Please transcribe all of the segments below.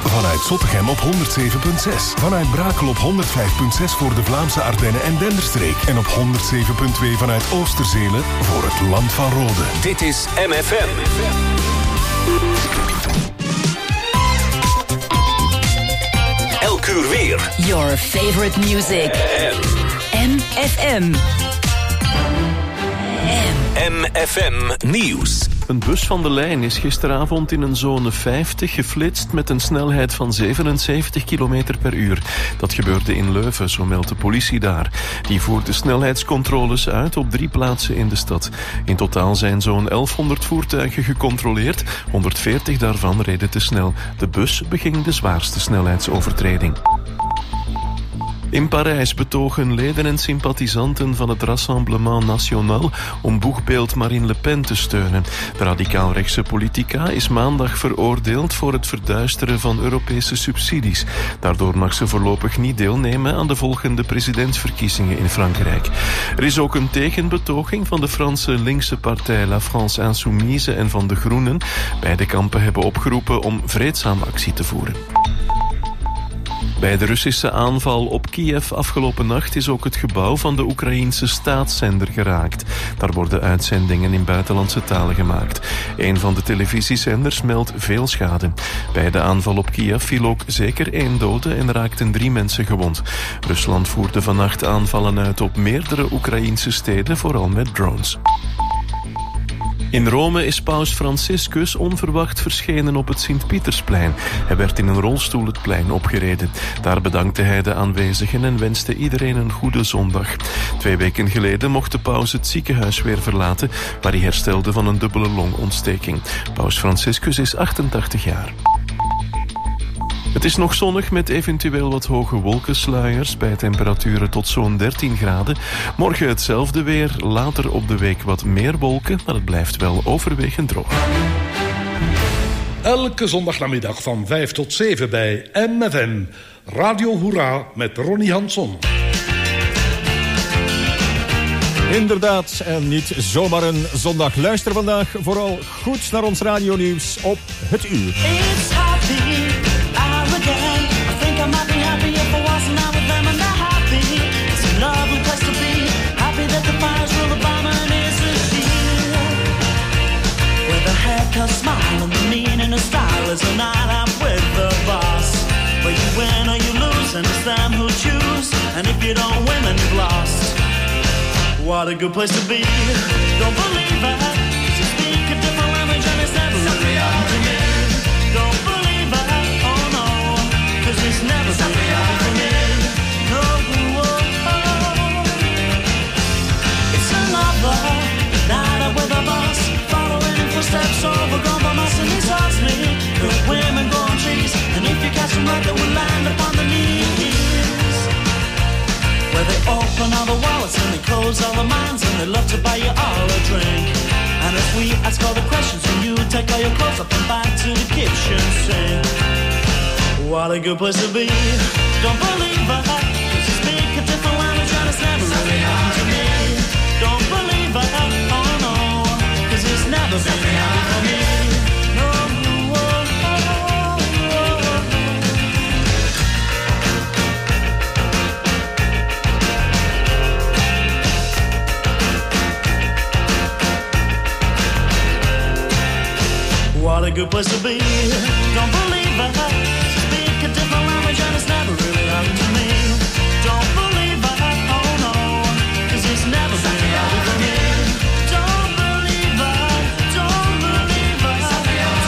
Vanuit Zottegem op 107.6. Vanuit Brakel op 105.6 voor de Vlaamse Ardennen en Denderstreek. En op 107.2 vanuit Oosterzelen voor het Land van Rode. Dit is MFM. Elk uur weer. Your favorite music. MFM. MFM Nieuws. Een bus van de lijn is gisteravond in een zone 50 geflitst met een snelheid van 77 km per uur. Dat gebeurde in Leuven, zo meldt de politie daar. Die voerde snelheidscontroles uit op 3 plaatsen in de stad. In totaal zijn zo'n 1100 voertuigen gecontroleerd. 140 daarvan reden te snel. De bus beging de zwaarste snelheidsovertreding. In Parijs betogen leden en sympathisanten van het Rassemblement National om boegbeeld Marine Le Pen te steunen. De radicaal-rechtse politica is maandag veroordeeld voor het verduisteren van Europese subsidies. Daardoor mag ze voorlopig niet deelnemen aan de volgende presidentsverkiezingen in Frankrijk. Er is ook een tegenbetoging van de Franse linkse partij La France Insoumise en van de Groenen. Beide kampen hebben opgeroepen om vreedzaam actie te voeren. Bij de Russische aanval op Kiev afgelopen nacht is ook het gebouw van de Oekraïense staatszender geraakt. Daar worden uitzendingen in buitenlandse talen gemaakt. Een van de televisiezenders meldt veel schade. Bij de aanval op Kiev viel ook zeker 1 dode en raakten 3 mensen gewond. Rusland voerde vannacht aanvallen uit op meerdere Oekraïense steden, vooral met drones. In Rome is paus Franciscus onverwacht verschenen op het Sint-Pietersplein. Hij werd in een rolstoel het plein opgereden. Daar bedankte hij de aanwezigen en wenste iedereen een goede zondag. 2 weken geleden mocht de paus het ziekenhuis weer verlaten, waar hij herstelde van een dubbele longontsteking. Paus Franciscus is 88 jaar. Het is nog zonnig met eventueel wat hoge wolkensluiers bij temperaturen tot zo'n 13 graden. Morgen hetzelfde weer, later op de week wat meer wolken, maar het blijft wel overwegend droog. Elke zondagnamiddag van 5 tot 7 bij MFM. Radio Hoera met Ronnie Hansson. Inderdaad, en niet zomaar een zondag. Luister vandaag vooral goed naar ons radionieuws op het uur. It's happy hour again. I think I might be happy if I wasn't out with them and they're happy. It's a lovely place to be. Happy that the fire's real, the bombing is a shield. With a haircut, smile, and the meaning of style is a night out with the boss. But you win or you lose, and it's them who choose. And if you don't win, then you've lost. What a good place to be. Don't believe it, 'cause you speak a different language and it's never really happened to me. Don't believe it, oh no, 'cause it's never really happened to me. No, it's another night out with a boss, following in footsteps, overgrown by mice and he tells me good women grow on trees, and if you catch them right, they will land upon the knees. Where they open all the wallets and they close all the minds, and they love to buy you all a drink. And if we ask all the questions and you take all your clothes up and back to the kitchen sink. What a good place to be. Don't believe it, 'cause you speak a different language and it's never really happened to me. Don't believe it, oh no, 'cause it's never been happened for me. No, what a good place to be. Don't believe it, speak a different language and it's never really happened to me. Don't believe it, oh no, 'cause it's never been happened to me. Don't believe it, don't believe it, don't believe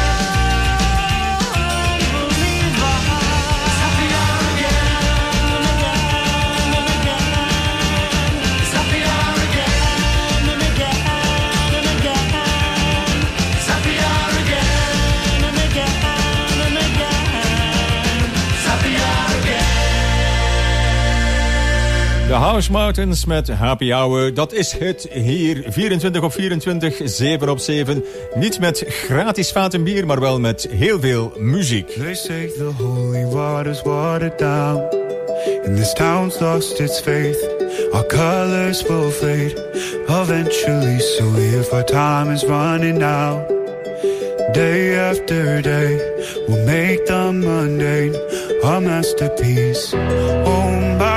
it. It's happy hour again and again and again. It's happy hour again and again and again. It's happy hour again and again and again. It's happy hour again. De House Mountains met Happy Hour. Dat is het hier. 24 op 24, 7 op 7. Niet met gratis vaten bier, maar wel met heel veel muziek. They say the holy water's watered down, and this town's lost its faith. Our colors will fade eventually, so if our time is running out, day after day, will make the mundane a masterpiece. Oh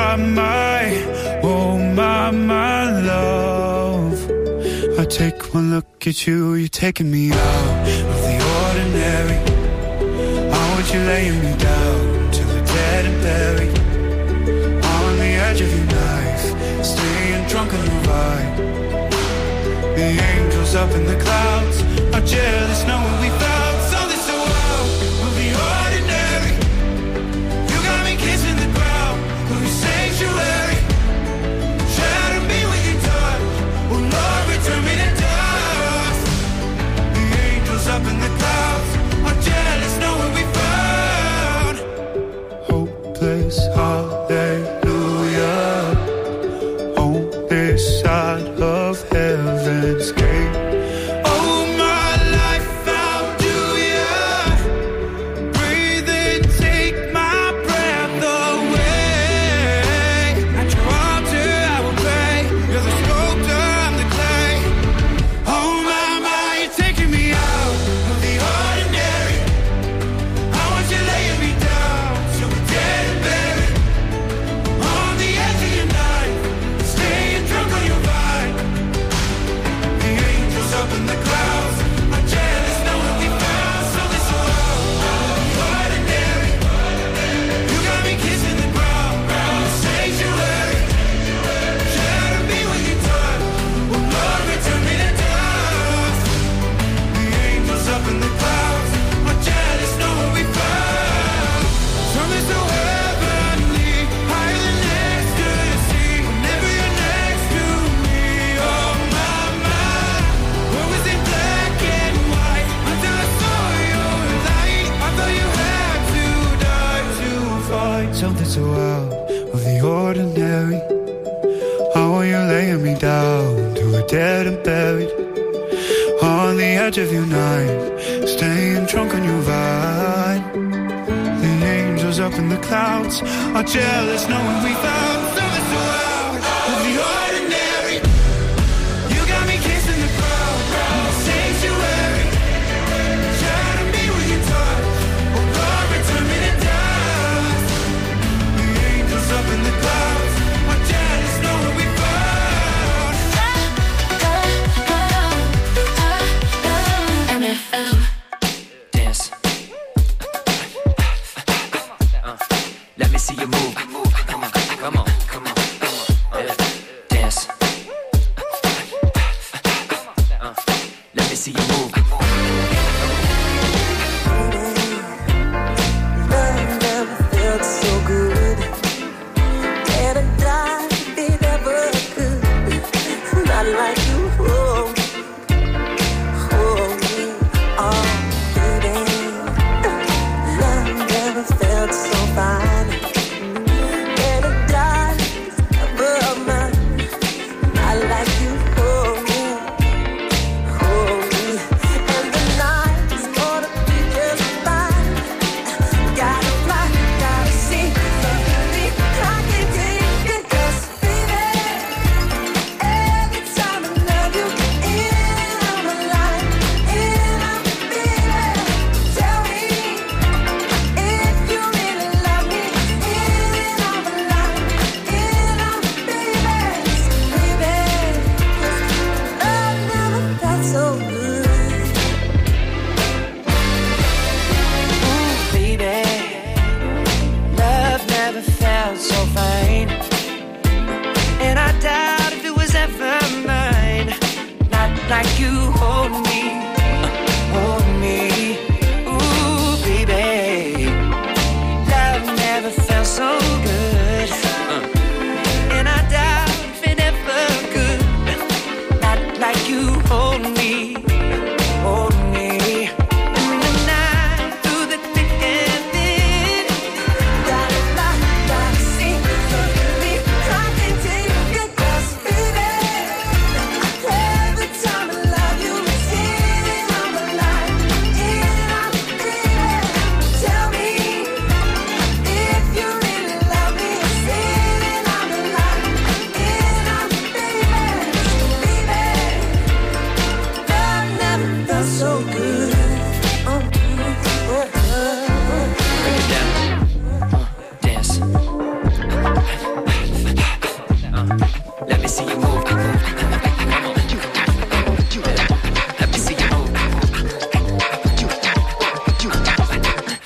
my love. I take one look at you, you're taking me out of the ordinary. I want you laying me down till we're dead and buried. On the edge of your knife, staying drunk on your vibe. The angels up in the clouds are jealous knowing we found something so wild. We'll be ordinary. You got me kissing the ground, we'll be sanctuary. Shatter me with your touch, oh Lord, return me to dust. The angels up in the clouds are jealous knowing we found hopeless hallelujah on this side of heaven's gate. Oh my life, how do ya breathe and take my breath away? At your altar I will pray. You're the sculptor, I'm the clay. Oh my, you're taking me out of the ordinary. I want you laying me down till we're dead and buried. On the edge of your knife, staying drunk on your vine. The angels up in the clouds are jealous knowing we found something so ordinary. You got me kissing the ground, sanctuary. Shatter me with your touch, oh Lord, return me to dust. The angels up in the clouds are jealous knowing we found something so heavenly, higher than ecstasy. Whenever you're next to me, oh my, what was it black and white until I saw your light? I thought you had to die to fight something so out of the ordinary. How are you laying me down till we're dead and buried? On the edge of your knife, staying drunk on your vine. The angels up in the clouds are jealous knowing we found something so out of the ordinary. You got me kissing the ground, sanctuary. Shatter me with your touch, oh Lord, return me to dust. The angels up in the clouds are jealous knowing we found Dance. Let me see you move. Come on, come on, come on.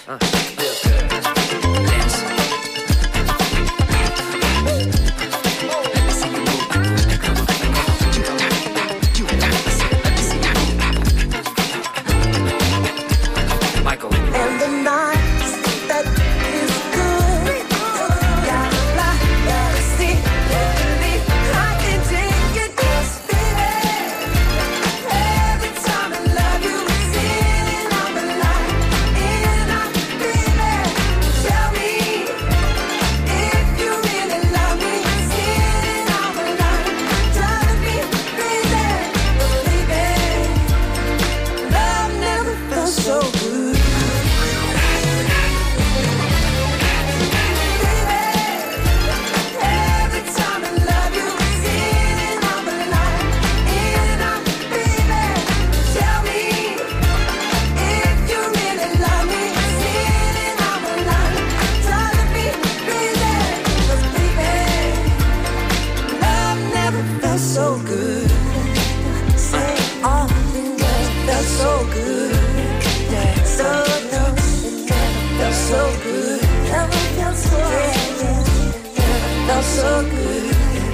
Feels good. Dance. Let me see you move. Come on. Michael. And the night that is good. Yeah, fly, yeah, see, believe I can take it, 'cause baby, every time I love you, sitting on the line, and I'm baby, tell me if you really love me, sitting on the line, drive me crazy, baby, love never felt so good. So good, say all the girls felt so good, yeah, so good, felt so good, never felt so good, felt so good,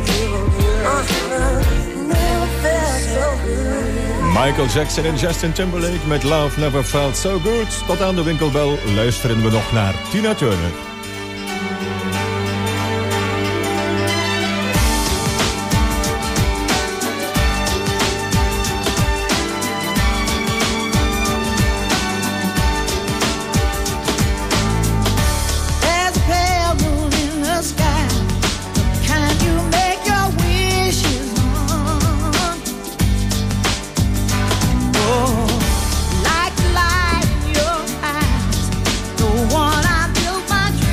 never felt so good. Michael Jackson en Justin Timberlake met Love Never Felt So Good. Tot aan de winkelbel luisteren we nog naar Tina Turner. There's a pale moon in the sky. Can you make your wishes on? Oh, like the light in your eyes, the one I built my dreams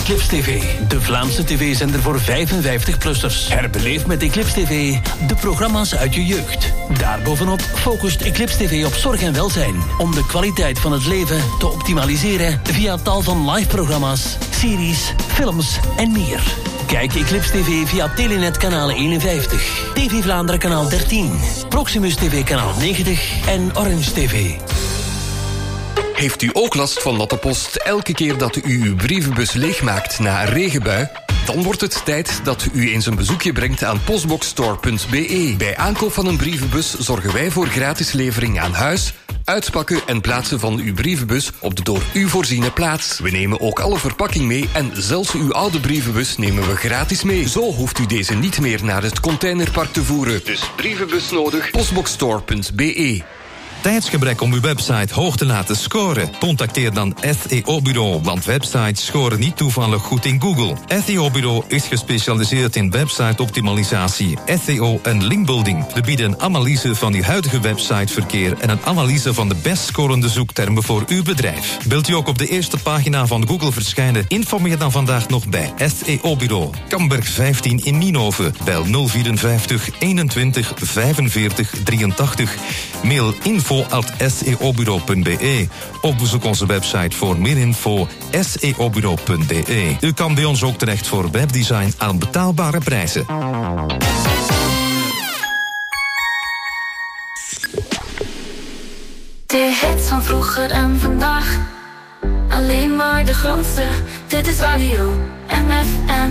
Eclipse TV, de Vlaamse tv-zender voor 55-plussers. Herbeleef met Eclipse TV de programma's uit je jeugd. Daarbovenop focust Eclipse TV op zorg en welzijn, om de kwaliteit van het leven te optimaliseren via tal van live-programma's, series, films en meer. Kijk Eclipse TV via Telenet kanaal 51, TV Vlaanderen kanaal 13, Proximus TV kanaal 90 en Orange TV. Heeft u ook last van natte post elke keer dat u uw brievenbus leegmaakt na een regenbui? Dan wordt het tijd dat u eens een bezoekje brengt aan postboxstore.be. Bij aankoop van een brievenbus zorgen wij voor gratis levering aan huis, uitpakken en plaatsen van uw brievenbus op de door u voorziene plaats. We nemen ook alle verpakking mee en zelfs uw oude brievenbus nemen we gratis mee. Zo hoeft u deze niet meer naar het containerpark te voeren. Dus brievenbus nodig, postboxstore.be. Tijdsgebrek om uw website hoog te laten scoren? Contacteer dan SEO Bureau, want websites scoren niet toevallig goed in Google. SEO Bureau is gespecialiseerd in website-optimalisatie, SEO en linkbuilding. We bieden een analyse van uw huidige websiteverkeer en een analyse van de best scorende zoektermen voor uw bedrijf. Wilt u ook op de eerste pagina van Google verschijnen? Informeer dan vandaag nog bij SEO Bureau. Kamberg 15 in Nienhoven. Bel 054 21 45 83. Mail info@seobureau.be. Ook bezoek onze website voor meer info, seobureau.be. U kan bij ons ook terecht voor webdesign aan betaalbare prijzen. De hits van vroeger en vandaag, alleen maar de grootste. Dit is Radio MFM.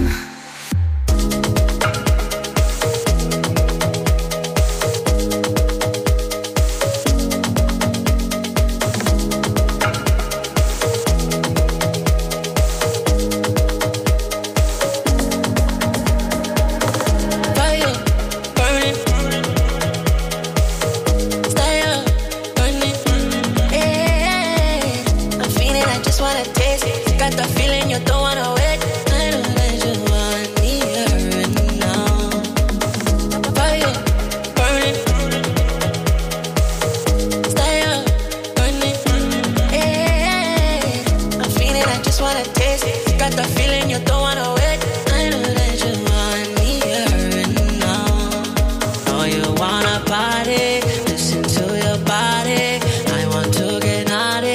Got the feeling you don't wanna wait. I know that you want me here and now. Fire burning, style burning. Hey, I'm feeling I just wanna taste. Got the feeling you don't wanna wait. I know that you want me here and now. Oh, you wanna party? Listen to your body. I want to get naughty.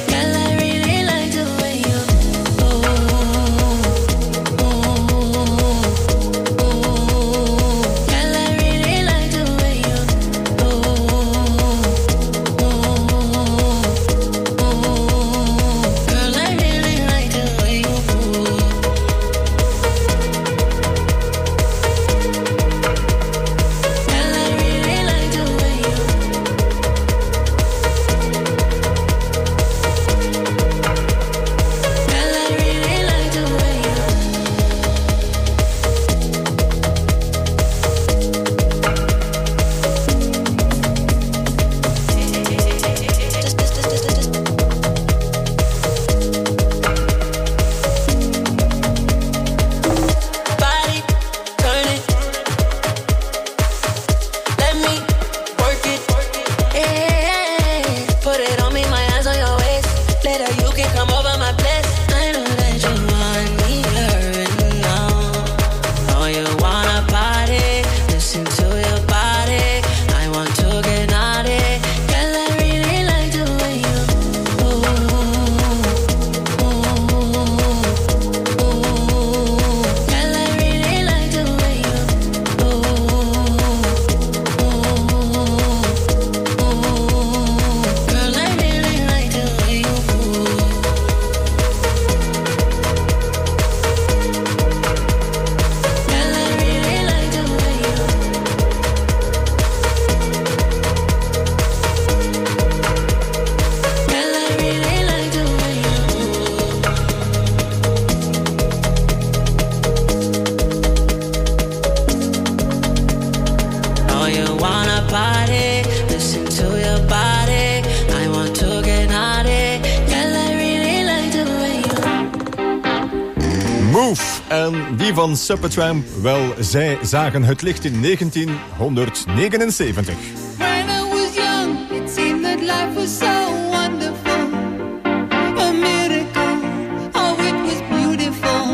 En die van Supertramp, wel, zij zagen het licht in 1979. When I was young, it seemed that life was so wonderful. A miracle, oh it was beautiful.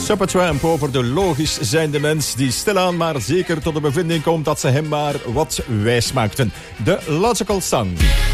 Supertramp over de logisch zijnde mens die stilaan maar zeker tot de bevinding komt dat ze hem maar wat wijs maakten. De Logical Song.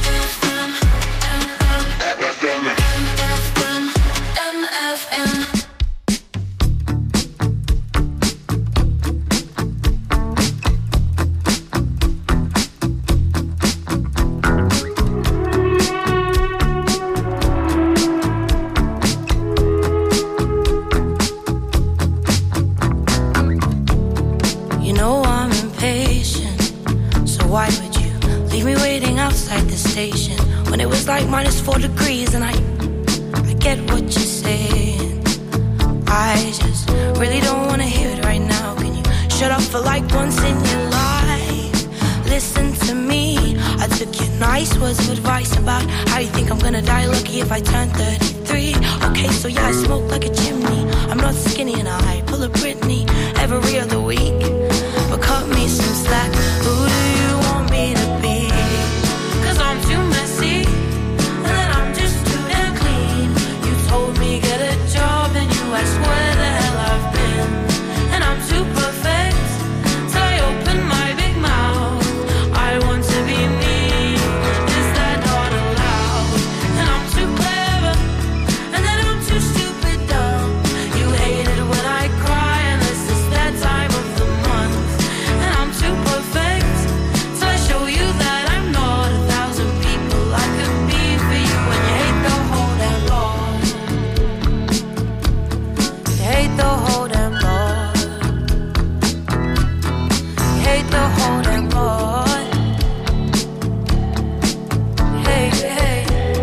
Like -4 degrees, and I get what you're saying. I just really don't wanna hear it right now. Can you shut up for like once in your life? Listen to me. I took your nice words of advice about how you think I'm gonna die lucky if I turn 33. Okay, so yeah, I smoke like a chimney. I'm not skinny and I pull a Britney every other week. But cut me some slack. Who do you want me to be? 'Cause I'm too messy. Told me get a job and you ask where the hell I've been. And I'm too perfect till I open my big mouth. I want to be me, is that not allowed? And I'm too clever and then I'm too stupid dumb. You hate it when I cry unless it's that time of the month. And I'm too perfect till I show you that I'm not 1,000 people I could be for you. And you hate the whole damn lot. Hate the whole damn lot. Hate the whole damn lot. Hey, hey.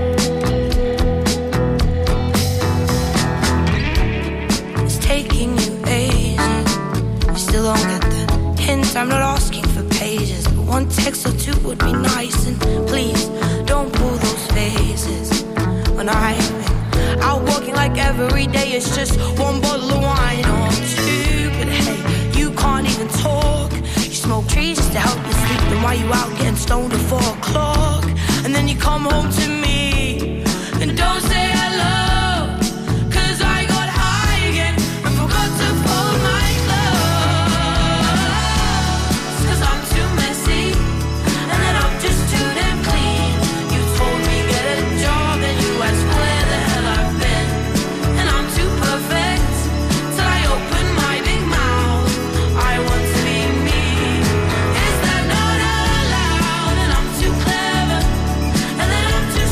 It's taking you ages. You still don't get the hint. I'm not asking for pages, but one text or two would be nice. And please don't pull those faces when I'm out walking like every day it's just one bottle of wine or two. But hey, you can't even talk. You smoke trees just to help you sleep. Then why you out getting stoned at 4 o'clock? And then you come home to me and don't say hello. 'Cause I got high again and forgot to fold my clothes. 'Cause I'm too messy and then I'm just too damn clean. You told me get a job and you asked where the hell I've been. And I'm too perfect till I open my big mouth. I want to be me, is that not allowed? And I'm too clever and then I'm too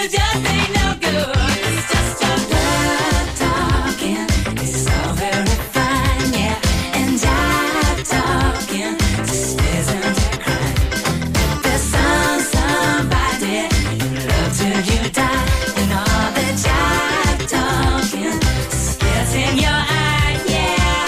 it just ain't no good. It's just your blood talking. It's all very fine, yeah. And jive talking just isn't a crime. There's somebody you love till you die, and all the jive talking just gets in your eye, yeah.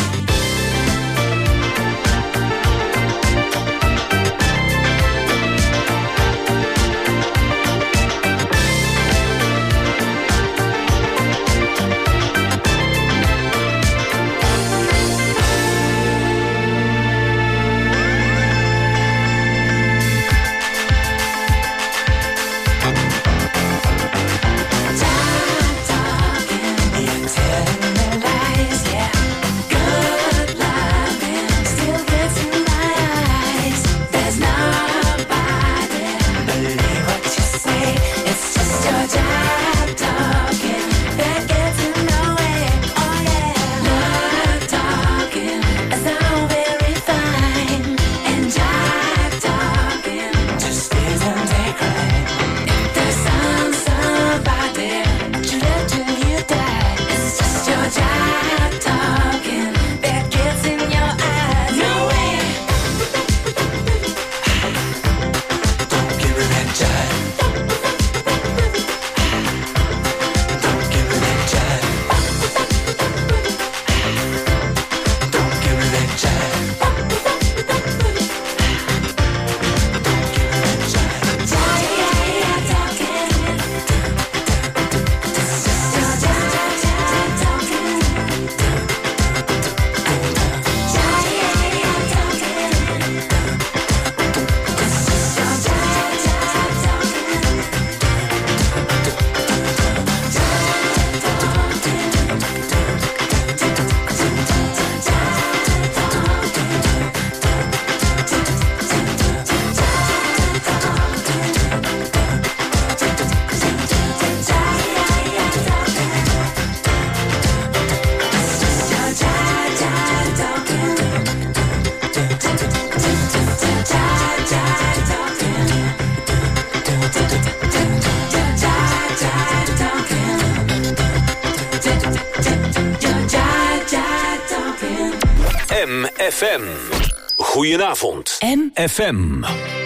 MFM. Goedenavond. MFM.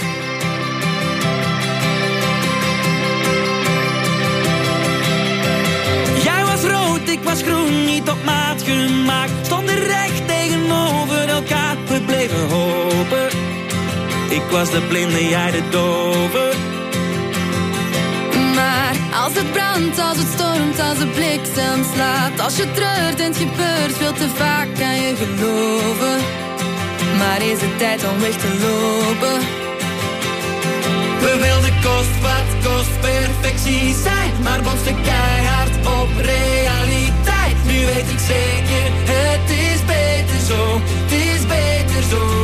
Jij was rood, ik was groen, niet op maat gemaakt. Stonden recht tegenover elkaar, we bleven hopen. Ik was de blinde, jij de dove. Maar als het brandt, als het stormt, als de bliksem slaat, als je treurt en het gebeurt veel te vaak, kan je geloven. Maar is het tijd om weg te lopen? We wilden kost wat kost perfectie zijn, maar botsten keihard op realiteit. Nu weet ik zeker, het is beter zo, het is beter zo.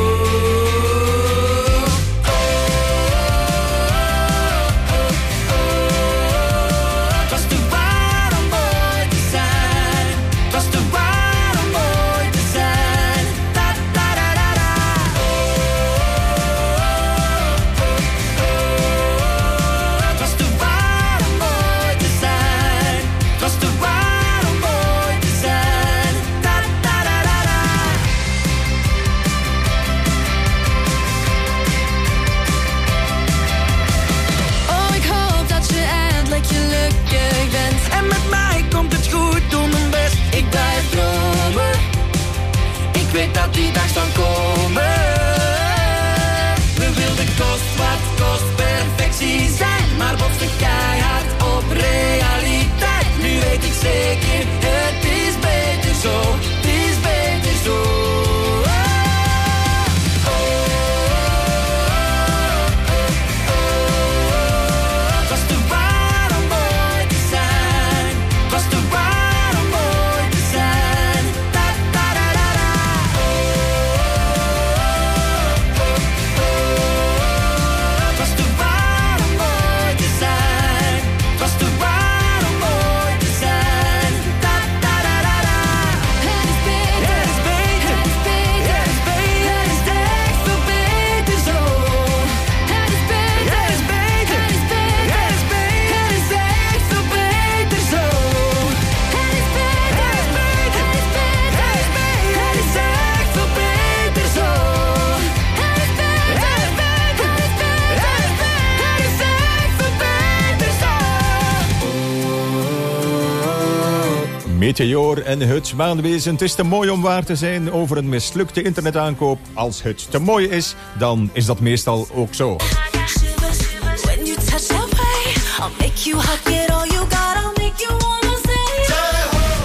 Meteor en het maanwezen. Het is te mooi om waar te zijn over een mislukte internetaankoop. Als het te mooi is, dan is dat meestal ook zo. When you touch that way, I'll make you hug it all you got. I'll make you wanna say Jai-ho.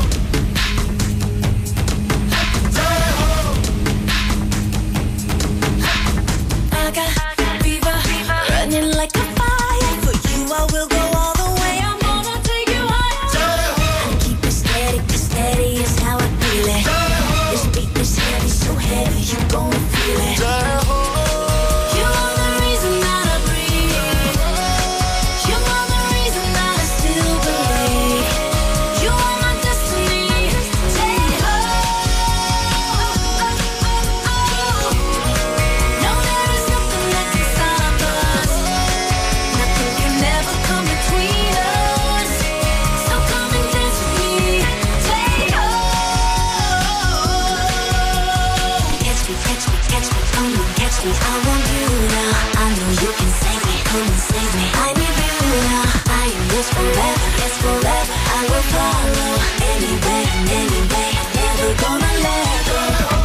Jai-ho. I got fever, running like a fire. For you I will go all the way. I'm gonna take you higher. Jai-ho. And keep it steady is how I feel it. Jai-ho. This beat is heavy, so heavy, you gon' feel it. Jai-ho. I want you now. I know you can save me. Come and save me. I need you now. I am yours forever. Yes, forever. I will follow anywhere and any way. Never gonna let go.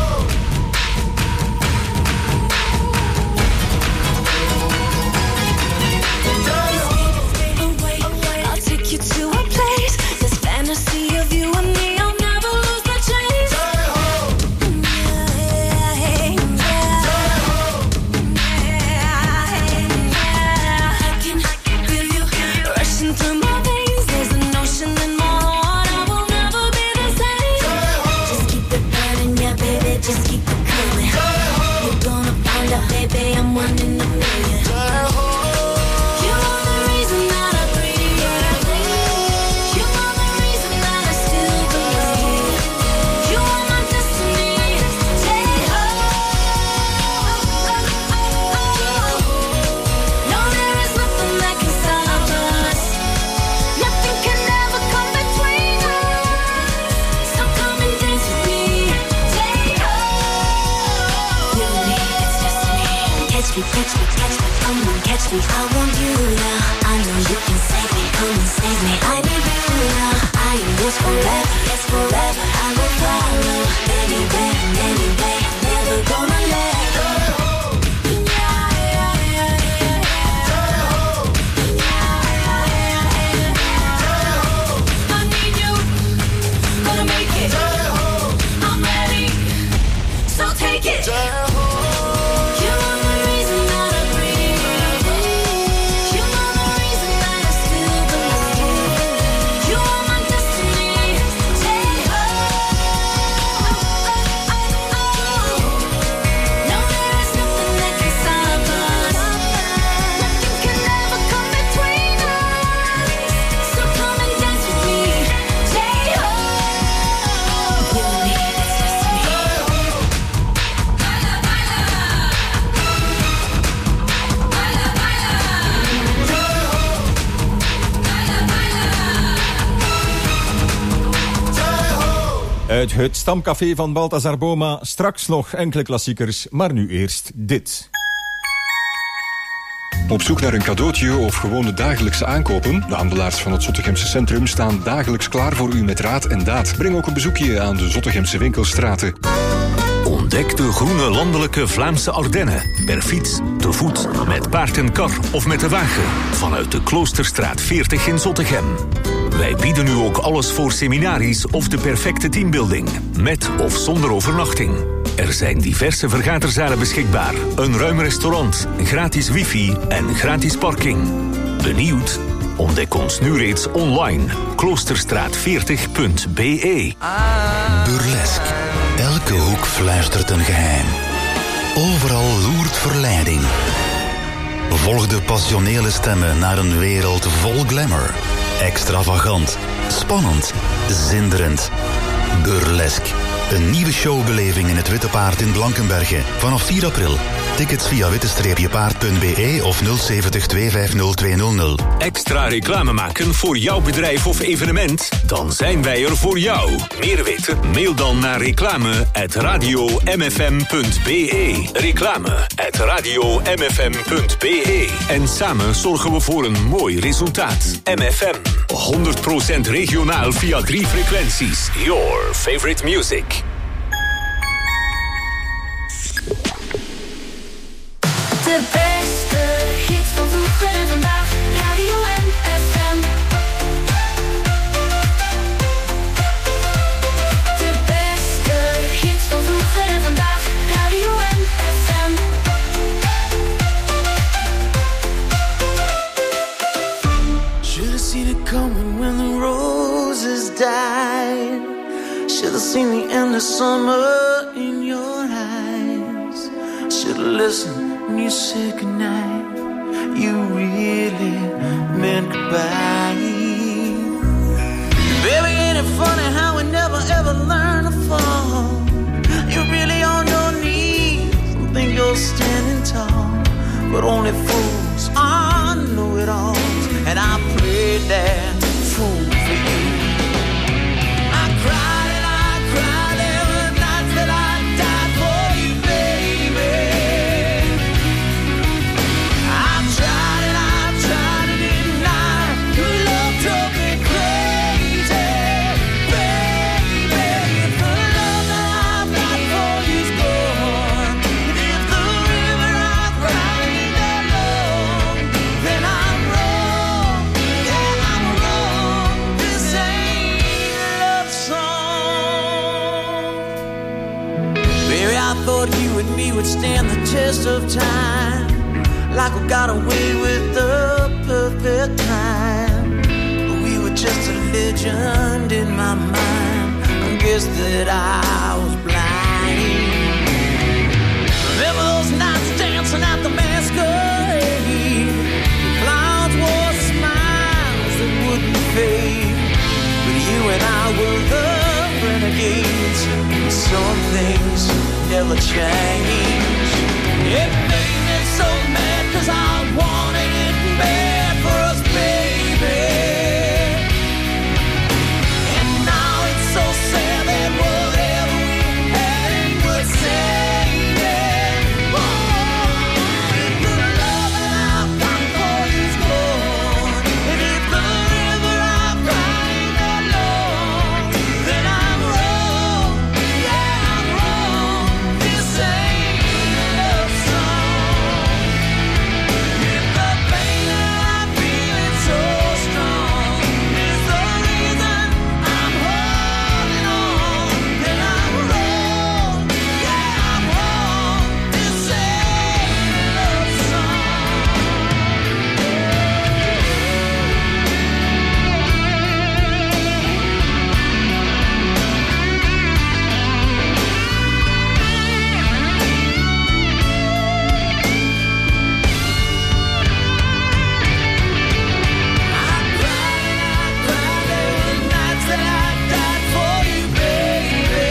I'll take you to a place. This fantasy of you and me. I'll never lose the chase. Through my veins, there's an ocean in my heart. I will never be the same. Just keep it burning, yeah, baby. Just keep it coming. You're gonna find out, baby, I'm one in a million. You are the reason that I breathe. You are the reason that I still believe. You are my destiny. No, there is nothing that can stop us. Nothing can ever come between us. So come and dance with me. Take off. You and me, it's destiny. Catch me, catch me, catch me. Come and catch me. I want you now. I know you can save me. Come and save me. I need you now. I am yours forever. Yes, forever. I will follow anywhere and any way. Never gonna let go. I'm ready, so take it. You are the reason that I breathe. You are the reason that I still believe. You are my destiny. No, there is nothing that can stop us. Nothing can ever come between us. So come and dance with me. You and me, it's destiny. Uit het stamcafé van Balthazar Boma. Straks nog enkele klassiekers, maar nu eerst dit. Op zoek naar een cadeautje of gewoon de dagelijkse aankopen? De handelaars van het Zottegemse centrum staan dagelijks klaar voor u met raad en daad. Breng ook een bezoekje aan de Zottegemse winkelstraten. Ontdek de groene landelijke Vlaamse Ardennen. Per fiets, te voet, met paard en kar of met de wagen. Vanuit de Kloosterstraat 40 in Zottegem. Wij bieden u ook alles voor seminaries of de perfecte teambuilding. Met of zonder overnachting. Er zijn diverse vergaderzalen beschikbaar. Een ruim restaurant, gratis wifi en gratis parking. Benieuwd? Ontdek ons nu reeds online. Kloosterstraat40.be. Burlesk. Elke hoek fluistert een geheim. Overal loert verleiding. Volg de passionele stemmen naar een wereld vol glamour. Extravagant, spannend, zinderend. Burlesk. Een nieuwe showbeleving in het Witte Paard in Blankenberge. Vanaf 4 april. tickets via witte-paard.be of 070 250 200. Extra reclame maken voor jouw bedrijf of evenement? Dan zijn wij er voor jou. Meer weten? Mail dan naar reclame@radiomfm.be. Reclame@radiomfm.be. En samen zorgen we voor een mooi resultaat. MFM. 100% regionaal via 3 frequenties. Your favorite music. De beste hits van vroeger en vandaag. Radio MFM. De beste hits van vroeger en vandaag. Radio MFM. Should've seen it coming when the roses died. Should've seen the end of summer in your eyes. Should've listened when you said goodnight. You really meant goodbye. Baby, ain't it funny how we never ever learn to fall? You're really on your knees and think you're standing tall, but only fools are know-it-alls, and I played that fool for you. I cried and I cried every night that I died for you, baby. I tried and I tried to deny your love drove me crazy, baby. If the love that I've got for you's gone, and if the river I've cried ain't that long, then I'm wrong, yeah, I'm wrong. This ain't a love song. Baby, I thought you and me would stand the test of time, like we got away with the perfect time. But we were just a legend in my mind. I guess that I was blind. Remember those nights dancing at the masquerade? Clouds wore smiles that wouldn't fade. But you and I were the renegades. Some things never change. It made me so mad 'cause I wanted it bad for us, baby. And now it's so sad that whatever we had ain't worth saving. Oh, if the love that I've got for you's gone, and if the river I've cried ain't that long, then I'm wrong, yeah, I'm wrong. This ain't a love song. If the pain that I'm feeling so strong is the reason I'm holding on, then I'm wrong, yeah, I'm wrong. This ain't a love song. Nights that I died for you, baby.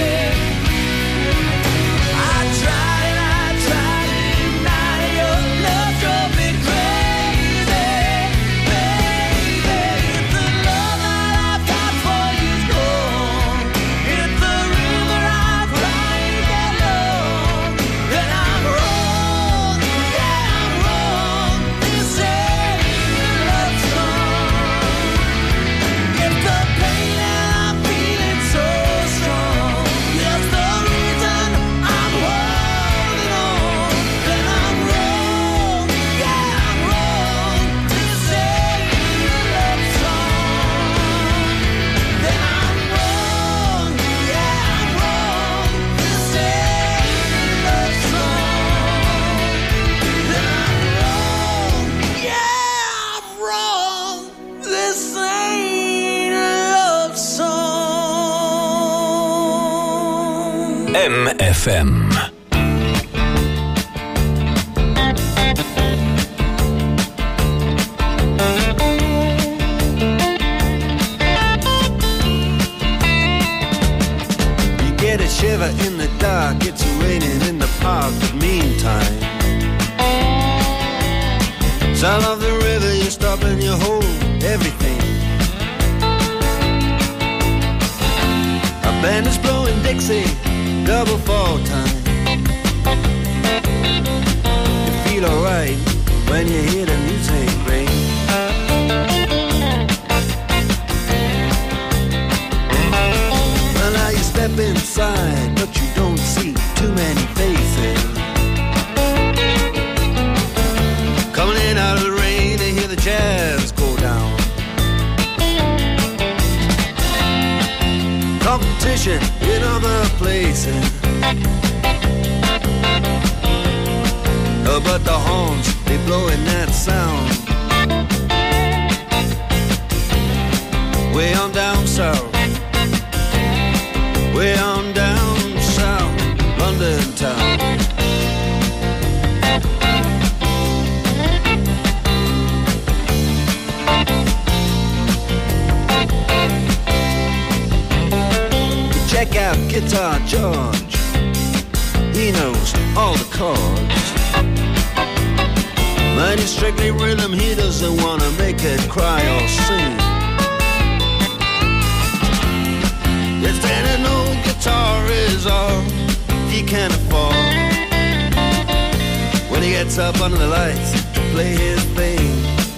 I tried and I tried to deny your love drove me crazy, baby. If the love that I've got for you's gone, if the river I've cried ain't that long, then I'm wrong, yeah, I'm wrong. This ain't a love song. If the pain that I'm feeling so strong is the reason I'm holding on, then I'm wrong, yeah, I'm wrong. This ain't a love song. Then I'm wrong, yeah, I'm wrong. This ain't a love song. Then I'm wrong, yeah, I'm wrong. This ain't a love song. MFM. You get a shiver in the dark, it's raining in the park, but meantime Sound of the river, you stop and you hold everything. A band is blowing Dixie, double fall time. You feel alright when you hear the music ring. Well, now you step inside, but you don't see too many faces. Coming in out of the rain, they hear the jazz go down. Competition in other places. But the horns, they blowing that sound. Way on down south. Way on down south, London town. Check out Guitar George. He knows all the chords. But he's strictly rhythm, he doesn't want to make it cry or sing. Yes, then an old guitar is all he can afford. When he gets up under the lights to play his thing.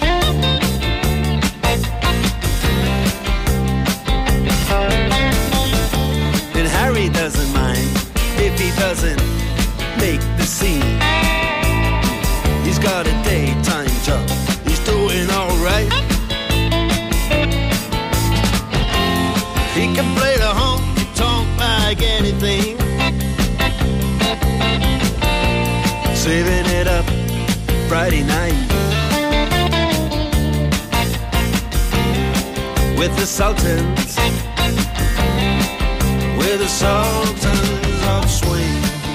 And Harry doesn't mind if he doesn't make the scene. He's got a daytime job, he's doing alright. He can play the honky-tonk like anything. Saving it up Friday night with the Sultans, with the Sultans of Swing.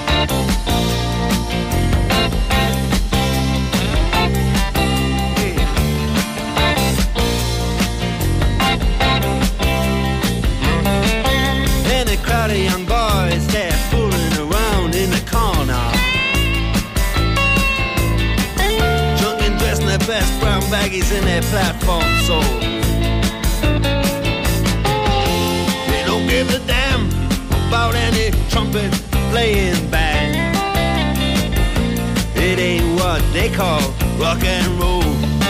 Crowd of young boys, they're fooling around in the corner. Drunk and dressed in their best brown baggies in their platform soles. They don't give a damn about any trumpet playing band. It ain't what they call rock and roll.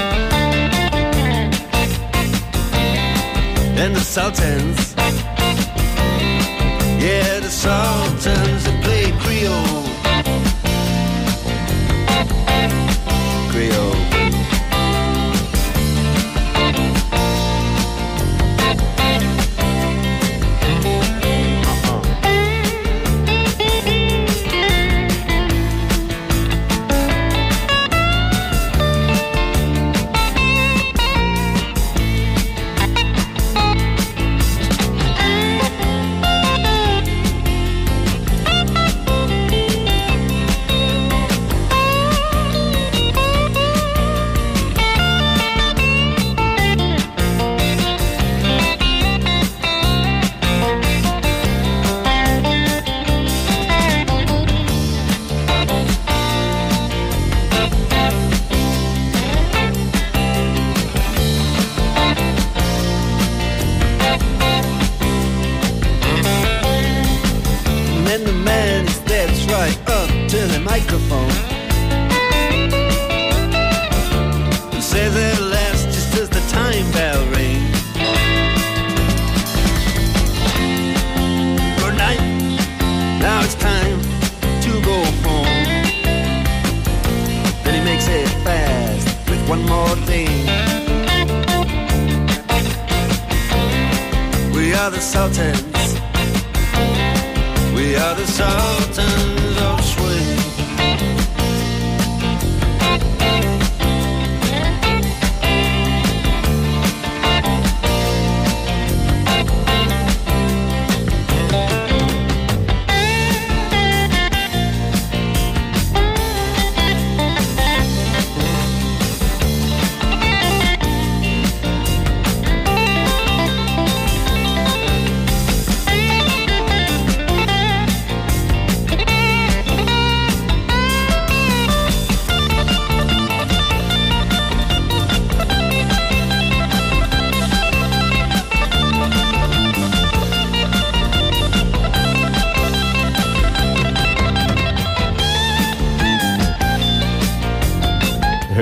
And the Sultans, yeah, the Sultans that play Creole. Creole.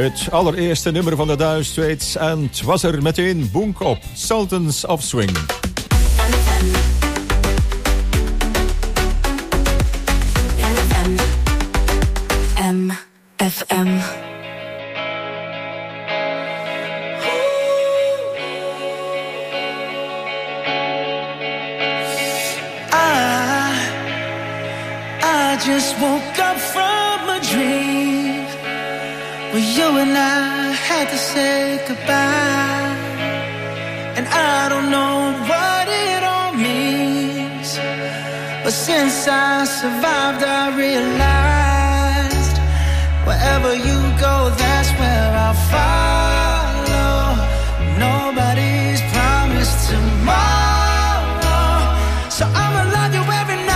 Het allereerste nummer van de Dire Straits en het was er meteen boonk op. Sultans of Swing. MFM. I just woke up from a dream where you and I had to say goodbye, and I don't know what it all means, but since I survived I realized wherever you go, that's where I'll follow. Nobody's promised tomorrow, so I'ma love you every night.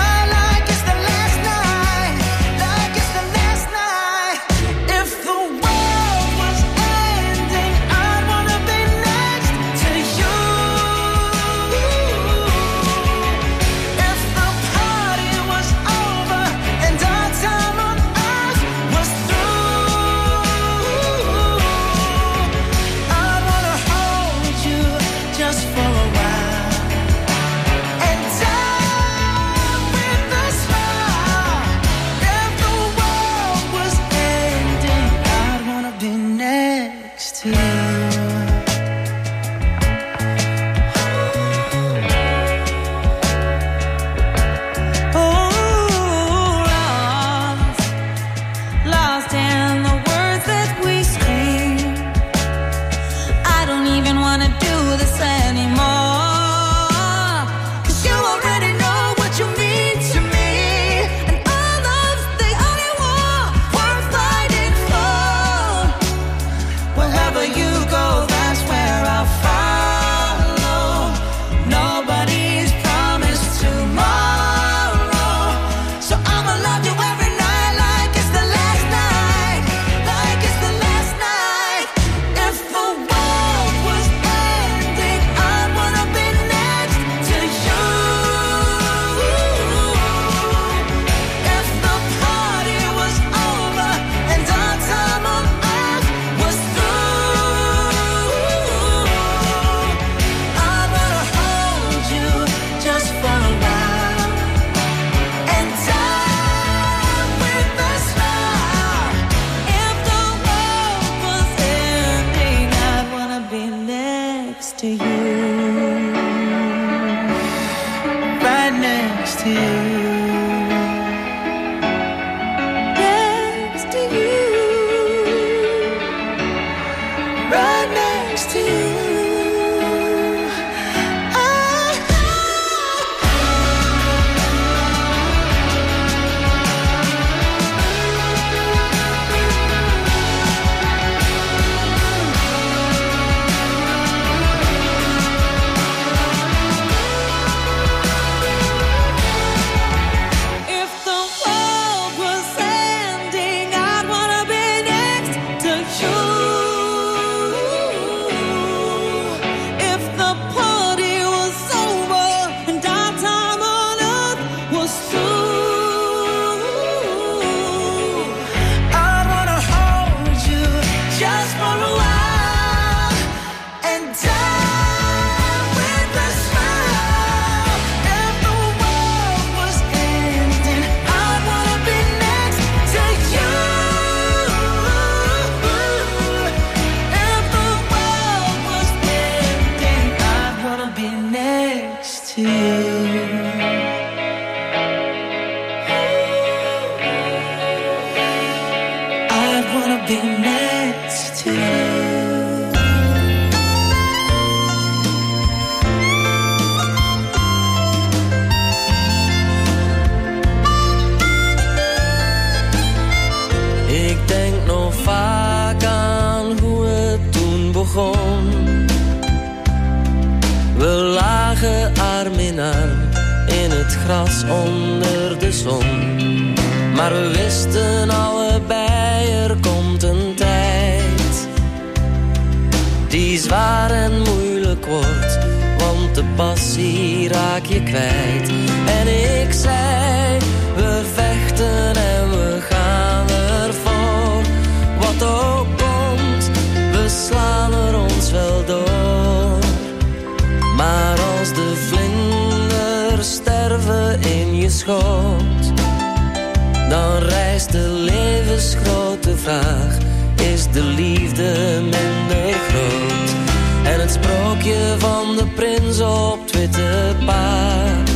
Onder de zon, maar we wisten allebei, er komt een tijd die zwaar en moeilijk wordt, want de passie raak je kwijt. En ik zei, we vechten en we gaan ervoor, wat ook komt. als de vlinders sterven in je schoot, dan rijst de levensgrote vraag: is de liefde minder groot? En het sprookje van de prins op het witte paard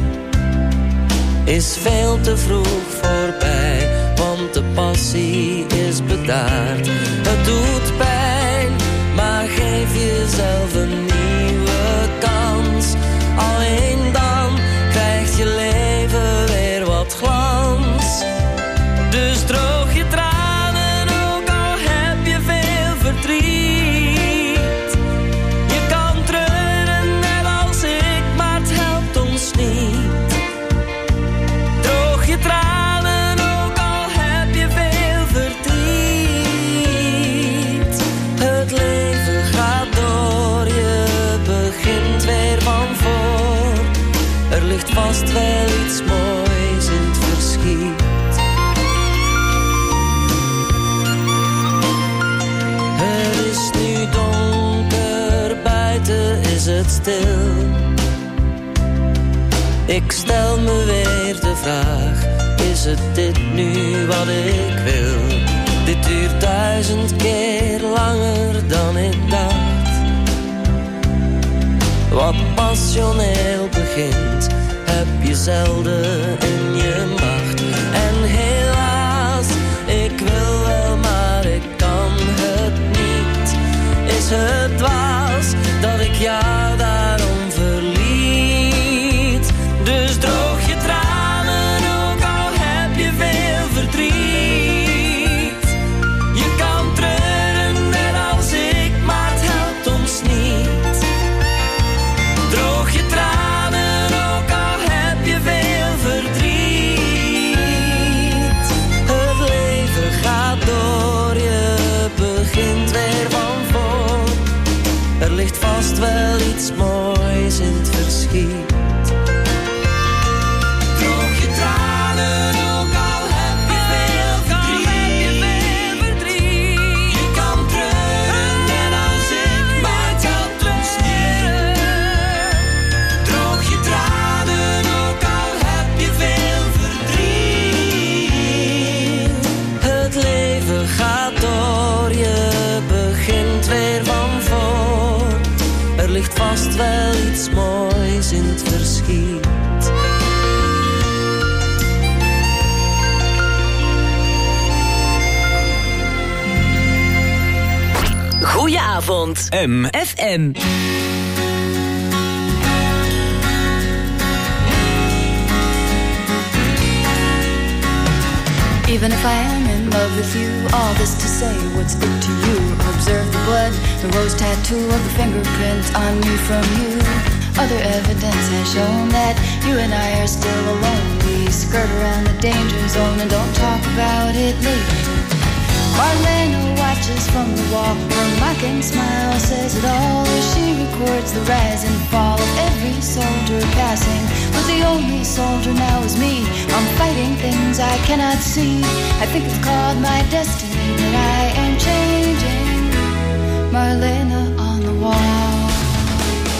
is veel te vroeg voorbij, want de passie is bedaard. Het doet pijn, maar geef jezelf een nieuwe kans. Alleen dan krijgt je leven weer wat glans. Dus droog je tranen, ook al heb je veel verdriet. Je kan treuren net als ik, maar het helpt ons niet. Droog je tranen, ook al heb je veel verdriet. Het leven gaat door, je begint weer van voor. Er ligt vast wel iets moois in het verschiet. Het is nu donker, buiten is het stil. Ik stel me weer de vraag: is het dit nu wat ik wil? Dit duurt 1000 keer langer dan ik dacht. Wat passioneel begint, heb je zelden in je macht. En helaas, ik wil wel, maar ik kan het niet. Is het dwaas dat ik jou daarom verliet? Dus droog je tranen, ook al heb je veel verdriet. Je kan treuren net als ik, maar het helpt ons niet. Droog je tranen, ook al heb je veel verdriet. Het leven gaat door, je begint weer van voor. Er ligt vast wel iets moois in het verschiet. Droog je tranen, ook al heb je veel verdriet. Je kan treuren net als ik, maar het helpt ons niet. Droog je tranen, ook al heb je veel verdriet. Het leven gaat door, je begint weer van voor. Er ligt vast wel iets moois in het verschiet. Goedenavond. MFM. Even if I am in love with you, all this to say, what's it to you? Observe the blood, the rose tattoo of the fingerprint on me from you. Other evidence has shown that you and I are still alone. We skirt around the danger zone and don't talk about it later. Marlena watches from the walk, her mocking smile says it all as she records the rise and fall of every soldier passing. But the only soldier now is me. I'm fighting things I cannot see. I think it's called my destiny that I am changing. Marlena on the wall.